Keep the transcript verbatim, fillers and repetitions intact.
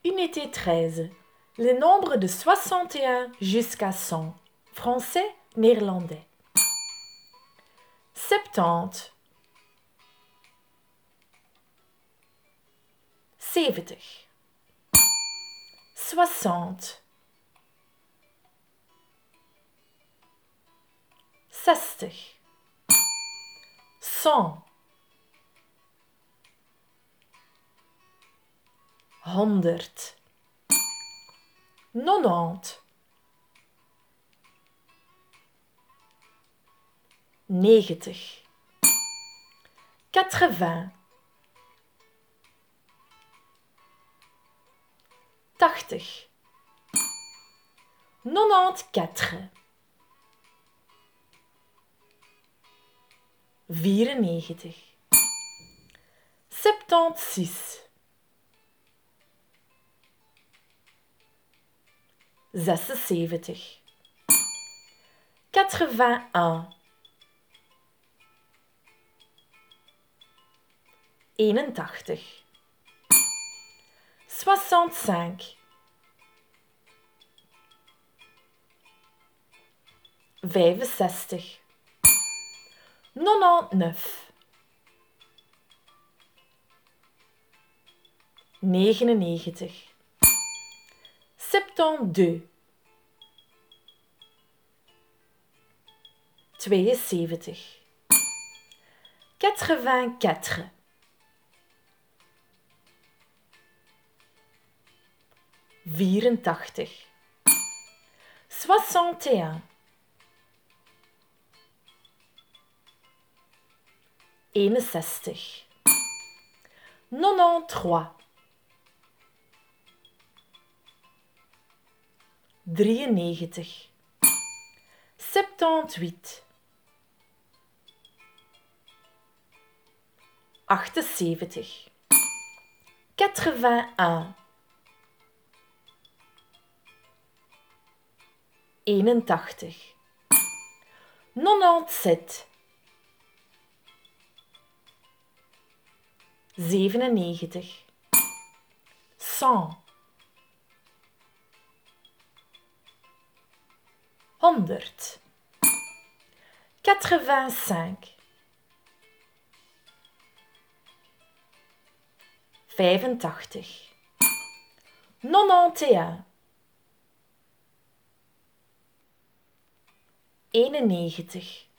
Unité treize. Les nombres de soixante et un jusqu'à cent. Français, néerlandais. Septante. Zeventig. Soixante. Zestig. Cent. Honderd. Nonant. Negentig. Quatre-vingts. Tachtig. Nonant-quatre. Vierennegentig. Septante-zes. Zesenzeventig. Quatre-vingt-un. eenentachtig. Soixante-cinq. Vijfenzestig. Nonante-neuf. Negenennegentig. Septante-deux. Tweeënzeventig. Quatre-vingt-quatre. Vierentachtig. Soixante et un. Eenenzestig. Nonante-trois. Drieënnegentig. Septante-huit. Achtenzeventig. Quatre-vingt-un. eenentachtig. Nonante-sept. Zevenennegentig. Cent. Honderd. Quatre-vingt-cinq. Vijfentachtig. Nonante-un. eenennegentig.